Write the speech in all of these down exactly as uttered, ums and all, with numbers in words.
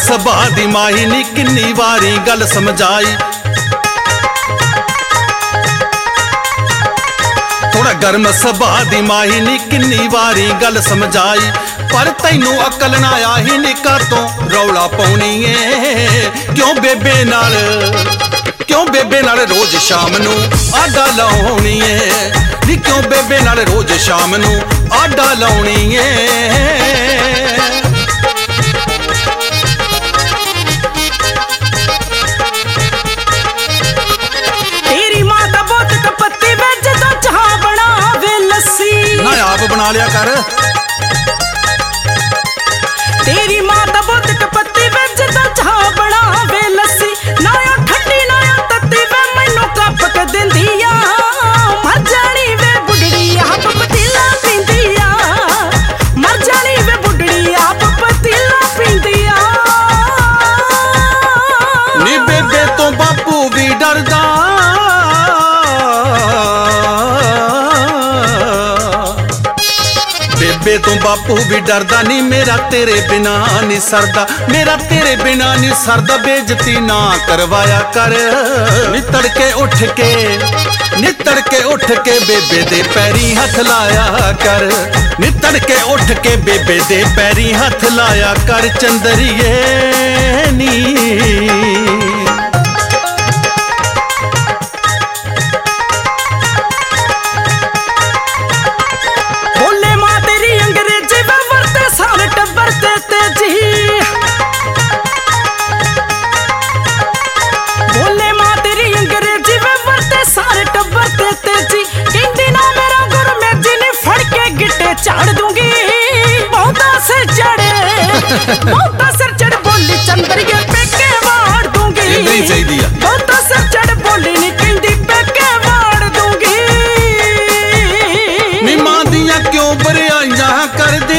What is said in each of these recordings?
ਸੁਭਾਅ ਦੀ ਮਾਹੀ ਨੀ ਕਿੰਨੀ ਵਾਰੀ ਗੱਲ ਸਮਝਾਈ। ਥੋੜਾ ਗਰਮ ਸੁਭਾਅ ਦੀ ਮਾਹੀ ਨੀ ਕਿੰਨੀ ਵਾਰੀ ਗੱਲ ਸਮਝਾਈ। ਪਰ ਤੈਨੂੰ ਅਕਲ ਨਾ ਆਹੀ ਨੀ ਕਾਤੋਂ ਰੌਲਾ ਪਾਉਣੀ ਏ। ਕਿਉਂ ਬੇਬੇ ਨਾਲ ਕਿਉਂ ਬੇਬੇ ਨਾਲ ਰੋਜ਼ ਸ਼ਾਮ ਨੂੰ ਆਡਾ ਲਾਉਣੀ ਏ ਨੀ। ਕਿਉਂ ਬੇਬੇ ਨਾਲ ਰੋਜ਼ ਸ਼ਾਮ ਨੂੰ ਆਡਾ ਲਾਉਣੀ ਏ। ਤੇਰੀ ਮਾਂ ਦਾ ਬਹੁਤ ਕਪੱਤੀ ਵੇ ਜਦੋਂ ਚਾਹ ਬਣਾਵੇ ਲੱਸੀ। ਨਾ ਆਪ ਬਣਾ ਲਿਆ ਕਰ। ਤੇਰੀ ਮਾਂ ਦਾ ਬਹੁਤ ਕਪੱਤੀ ਵੇ ਜਦੋਂ ਚਾਹ ਬਣਾਵੇ ਲੱਸੀ। ਨਾ ਉਹ ਠੰਡੀ ਨਾ ਉਹ ਤੱਤੀ ਵੇ ਮੈਨੂੰ ਕੱਪ ਕੇ ਦਿੰਦੀ ਆ। ਮਰ ਜਾਣੀ ਵੇ ਬੁੱਢੜੀ ਆਪ ਪਤੀਲਾ ਪੀਂਦੀ ਆ। ਮਰ ਜਾਣੀ ਵੇ ਬੁੱਢੜੀ ਆਪ ਪਤੀਲਾ ਪੀਂਦੀ ਆ। ਨੀ ਬੇਬੇ ਤੋਂ ਬਾਪੂ ਵੀ ਡਰਦਾ ਬੇਬੇ ਤੋਂ ਬਾਪੂ ਵੀ ਡਰਦਾ ਨੀ। ਮੇਰਾ ਤੇਰੇ ਬਿਨਾ ਨੀ ਸਰਦਾ ਮੇਰਾ ਤੇਰੇ ਬਿਨਾ ਨੀ ਸਰਦਾ। ਬੇਇੱਜ਼ਤੀ ਨਾ ਕਰਵਾਇਆ ਕਰ ਨੀ। ਤੜਕੇ ਉੱਠ ਕੇ ਨੀ ਤੜਕੇ ਉੱਠ ਕੇ ਬੇਬੇ ਦੇ ਪੈਰੀ ਹੱਥ ਲਾਇਆ ਕਰ ਨੀ। ਤੜਕੇ ਉੱਠ ਕੇ ਬੇਬੇ ਦੇ ਪੈਰੀ ਹੱਥ ਲਾਇਆ ਕਰ ਚੰਦਰੀਏ ਨੀ। ਝਾੜ ਦੂੰਗੀ ਬਹੁਤਾ ਸਿਰ ਚੜੇ ਬਹੁਤਾ ਸਿਰ ਚੜ ਬੋਲੀ ਚੰਦਰੀਏ ਪੇਕੇ ਵਾੜ ਦੂੰਗੀ। ਨਹੀਂ ਚਾਹੀਦੀ ਆ ਬਹੁਤਾ ਸਿਰ ਚੜ ਬੋਲੀ ਨੀ ਕਹਿੰਦੀ ਪੇਕੇ ਵਾੜ ਦੂੰਗੀ। ਨੀ ਮਾਂ ਦੀਆਂ ਕਿਉਂ ਬਰਿਆਈਆਂ ਕਰਦੇ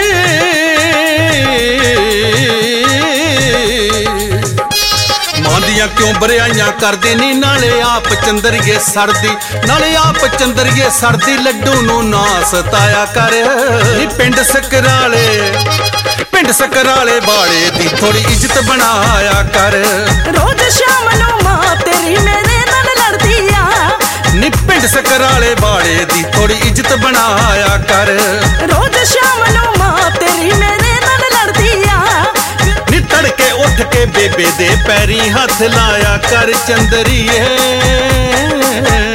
ਮਾਂ ਦੀਆਂ ਕਿਉਂ ਬਰਿਆਈਆਂ ਕਰਦੇ ਨੀ। ਨਾਲੇ ਆਪ ਚੰਦਰੀਏ ਸਰਦੀ ਨਾਲੇ ਆਪ ਚੰਦਰੀਏ ਸਰਦੀ। ਲੱਡੂ ਨੂੰ ਨਾ ਸਤਾਇਆ ਕਰ ਨੀ। ਪਿੰਡ ਸਕਰਾਲੇ ਪਿੰਡ ਸਕਰਾਲੇ ਵਾਲੇ ਦੀ ਥੋੜੀ ਇੱਜ਼ਤ ਬਣਾਇਆ ਕਰ। ਰੋਜ਼ ਸ਼ਾਮ ਨੂੰ ਮਾਂ ਤੇਰੀ ਮੇਰੇ ਨਾਲ ਲੜਦੀ ਆ ਨੀ। ਪਿੰਡ ਸਕਰਾਲੇ ਵਾਲੇ ਦੀ ਥੋੜੀ ਇੱਜ਼ਤ ਬਣਾਇਆ ਕਰ। ਰੋਜ਼ ਸ਼ਾਮ ਨੂੰ ਮਾਂ ਤੇਰੀ ਮੇਰੇ ਨਾਲ ਲੜਦੀ ਆ ਨੀ। ਤੜਕੇ ਉੱਠ ਕੇ ਬੇਬੇ ਦੇ ਪੈਰੀ ਹੱਥ ਲਾਇਆ ਕਰ ਚੰਦਰੀਏ।